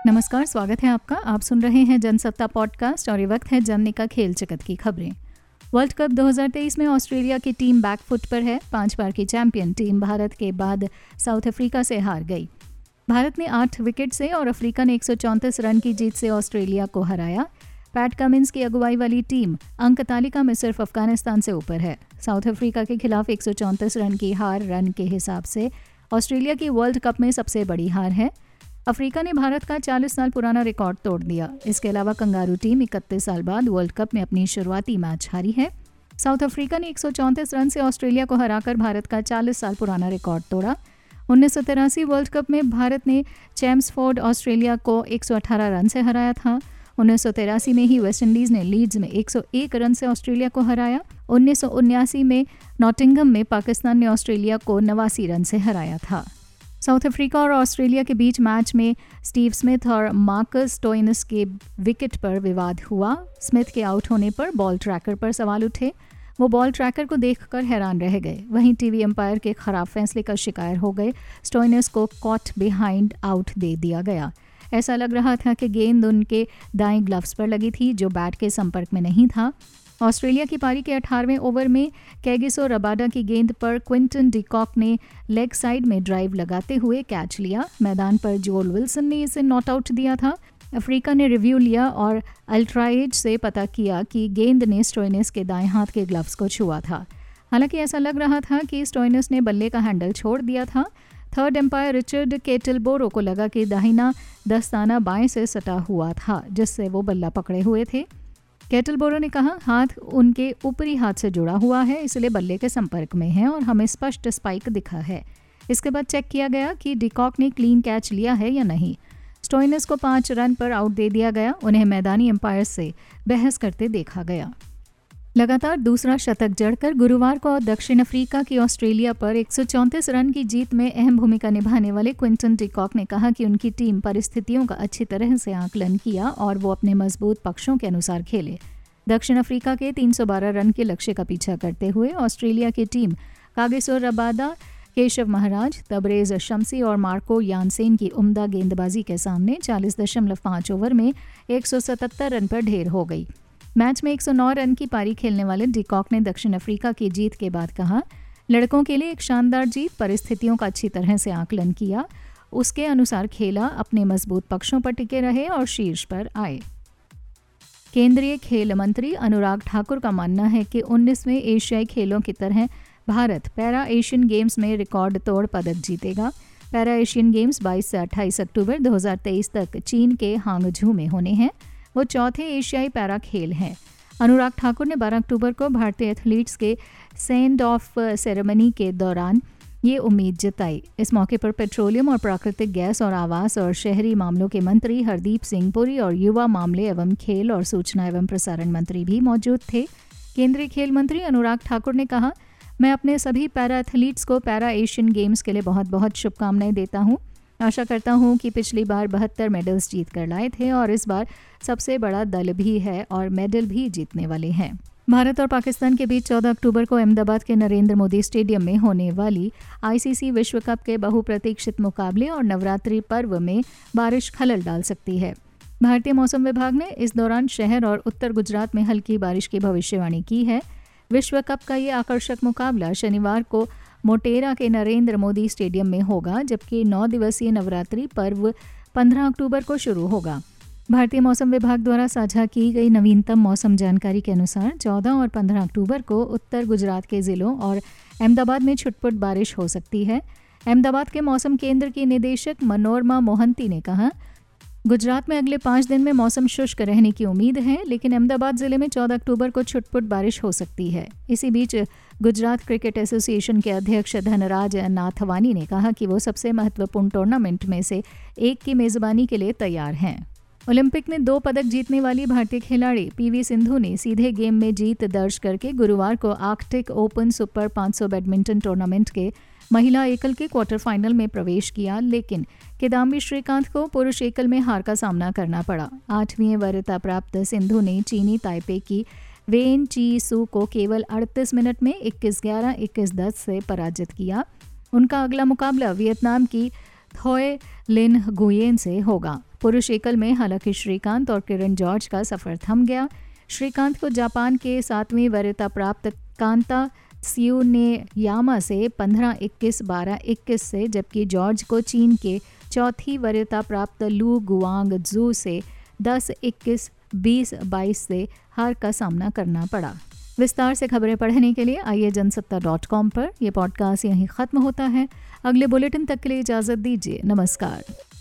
नमस्कार, स्वागत है आपका। आप सुन रहे हैं जनसत्ता पॉडकास्ट और ये वक्त है जानने का खेल जगत की खबरें। वर्ल्ड कप 2023 में ऑस्ट्रेलिया की टीम बैकफुट पर है। 5 बार की चैंपियन टीम भारत के बाद साउथ अफ्रीका से हार गई। भारत ने 8 विकेट से और अफ्रीका ने 134 रन की जीत से ऑस्ट्रेलिया को हराया। पैट कमिंस की अगुवाई वाली टीम अंक तालिका में सिर्फ अफगानिस्तान से ऊपर है। साउथ अफ्रीका के खिलाफ 134 रन की हार रन के हिसाब से ऑस्ट्रेलिया की वर्ल्ड कप में सबसे बड़ी हार है। अफ्रीका ने भारत का 40 साल पुराना रिकॉर्ड तोड़ दिया। इसके अलावा कंगारू टीम 31 साल बाद वर्ल्ड कप में अपनी शुरुआती मैच हारी है। साउथ अफ्रीका ने 134 रन से ऑस्ट्रेलिया को हराकर भारत का 40 साल पुराना रिकॉर्ड तोड़ा। 1983 वर्ल्ड कप में भारत ने चैम्सफोर्ड ऑस्ट्रेलिया को 118 रन से हराया था। 1983 में ही वेस्टइंडीज ने लीड्स में 101 रन से ऑस्ट्रेलिया को हराया। 1979 में नॉटिंघम में पाकिस्तान ने ऑस्ट्रेलिया को 89 रन से हराया था। साउथ अफ्रीका और ऑस्ट्रेलिया के बीच मैच में स्टीव स्मिथ और मार्कस स्टोइनिस के विकेट पर विवाद हुआ। स्मिथ के आउट होने पर बॉल ट्रैकर पर सवाल उठे। वो बॉल ट्रैकर को देखकर हैरान रह गए। वहीं टीवी अंपायर के खराब फैसले का शिकार हो गए। स्टोइनिस को कॉट बिहाइंड आउट दे दिया गया। ऐसा लग रहा था कि गेंद उनके दाएं ग्लव्स पर लगी थी, जो बैट के संपर्क में नहीं था। ऑस्ट्रेलिया की पारी के 18वें ओवर में कैगिसो रबाडा की गेंद पर क्विंटन डिकॉक ने लेग साइड में ड्राइव लगाते हुए कैच लिया। मैदान पर जोल विल्सन ने इसे नॉट आउट दिया था। अफ्रीका ने रिव्यू लिया और अल्ट्राएज से पता किया कि गेंद ने स्टोइनिस के दाएं हाथ के ग्लव्स को छुआ था। हालांकि ऐसा लग रहा था कि स्टोइनिस ने बल्ले का हैंडल छोड़ दिया था। थर्ड एम्पायर रिचर्ड केटलबोरो को लगा कि दाहिना दस्ताना बाएं से सटा हुआ था, जिससे वो बल्ला पकड़े हुए थे। केटलबोरो ने कहा, हाथ उनके ऊपरी हाथ से जुड़ा हुआ है, इसलिए बल्ले के संपर्क में है और हमें स्पष्ट स्पाइक दिखा है। इसके बाद चेक किया गया कि डिकॉक ने क्लीन कैच लिया है या नहीं। स्टोइनिस को 5 रन पर आउट दे दिया गया। उन्हें मैदानी एम्पायर से बहस करते देखा गया। लगातार दूसरा शतक जड़कर गुरुवार को दक्षिण अफ्रीका की ऑस्ट्रेलिया पर 134 रन की जीत में अहम भूमिका निभाने वाले क्विंटन डिकॉक ने कहा कि उनकी टीम परिस्थितियों का अच्छी तरह से आकलन किया और वो अपने मजबूत पक्षों के अनुसार खेले। दक्षिण अफ्रीका के 312 रन के लक्ष्य का पीछा करते हुए ऑस्ट्रेलिया की team Kagiso Rabada, Keshav Maharaj, Tabraiz Shamsi और मार्को यानसेन की उम्दा गेंदबाजी के सामने 40.5 ओवर में 177 रन पर ढेर हो गई। मैच में 109 रन की पारी खेलने वाले डिकॉक ने दक्षिण अफ्रीका की जीत के बाद कहा, लड़कों के लिए एक शानदार जीत, परिस्थितियों का अच्छी तरह से आकलन किया, उसके अनुसार खेला, अपने मजबूत पक्षों पर टिके रहे और शीर्ष पर आए। केंद्रीय खेल मंत्री अनुराग ठाकुर का मानना है कि 19वें एशियाई खेलों की तरह भारत पैरा एशियन गेम्स में रिकॉर्ड तोड़ पदक जीतेगा। पैरा एशियन गेम्स 22 से 28 अक्टूबर 2023 तक चीन के हांगझू में होने हैं। वो चौथे एशियाई पैरा खेल हैं। अनुराग ठाकुर ने 12 अक्टूबर को भारतीय एथलीट्स के सेंड ऑफ सेरेमनी के दौरान ये उम्मीद जताई। इस मौके पर पेट्रोलियम और प्राकृतिक गैस और आवास और शहरी मामलों के मंत्री हरदीप सिंह पुरी और युवा मामले एवं खेल और सूचना एवं प्रसारण मंत्री भी मौजूद थे। केंद्रीय खेल मंत्री अनुराग ठाकुर ने कहा, मैं अपने सभी पैरा एथलीट्स को पैरा एशियन गेम्स के लिए बहुत बहुत शुभकामनाएं देता हूँ। आशा करता हूँ कि पिछली बार 72 मेडल्स जीत कर लाए थे और इस बार सबसे बड़ा दल भी है और मेडल भी जीतने वाले हैं। भारत और पाकिस्तान के बीच 14 अक्टूबर को अहमदाबाद के नरेंद्र मोदी स्टेडियम में होने वाली आईसीसी विश्व कप के बहुप्रतीक्षित मुकाबले और नवरात्रि पर्व में बारिश खलल डाल सकती है। भारतीय मौसम विभाग ने इस दौरान शहर और उत्तर गुजरात में हल्की बारिश की भविष्यवाणी की है। विश्व कप का ये आकर्षक मुकाबला शनिवार को मोटेरा के नरेंद्र मोदी स्टेडियम में होगा, जबकि 9 दिवसीय नवरात्रि पर्व 15 अक्टूबर को शुरू होगा। भारतीय मौसम विभाग द्वारा साझा की गई नवीनतम मौसम जानकारी के अनुसार 14 और 15 अक्टूबर को उत्तर गुजरात के जिलों और अहमदाबाद में छुटपुट बारिश हो सकती है। अहमदाबाद के मौसम केंद्र की निदेशक मनोरमा मोहंती ने कहा, गुजरात में अगले 5 दिन में मौसम शुष्क रहने की उम्मीद है, लेकिन अहमदाबाद जिले में 14 अक्टूबर को छुटपुट बारिश हो सकती है। इसी बीच गुजरात क्रिकेट एसोसिएशन के अध्यक्ष धनराज नाथवानी ने कहा कि वो सबसे महत्वपूर्ण टूर्नामेंट में से एक की मेजबानी के लिए तैयार हैं। ओलंपिक में 2 पदक जीतने वाली भारतीय खिलाड़ी पीवी सिंधु ने सीधे गेम में जीत दर्ज करके गुरुवार को Arctic open super 500 badminton tournament के महिला एकल के क्वार्टर फाइनल में प्रवेश किया, लेकिन किदाम्बी श्रीकांत को पुरुष एकल में हार का सामना करना पड़ा। 8वीं वरीयता प्राप्त सिंधु ने चीनी ताइपे की वेन ची सू को केवल 38 मिनट में 21-11, 21-10 से पराजित किया। उनका अगला मुकाबला वियतनाम की थॉय लिन गुयेन से होगा। पुरुष एकल में हालांकि श्रीकांत और किरण जॉर्ज का सफर थम गया। श्रीकांत को जापान के 7वीं वरीयता प्राप्त कांता त्सुनेयामा से 15-21, 12-21 से, जबकि जॉर्ज को चीन के 4थी वरीयता प्राप्त लू गुआंगजू से 10-21, 20-22 से हार का सामना करना पड़ा। विस्तार से खबरें पढ़ने के लिए आइए जनसत्ता.com पर। यह पॉडकास्ट यहीं ख़त्म होता है। अगले बुलेटिन तक के लिए इजाज़त दीजिए। नमस्कार।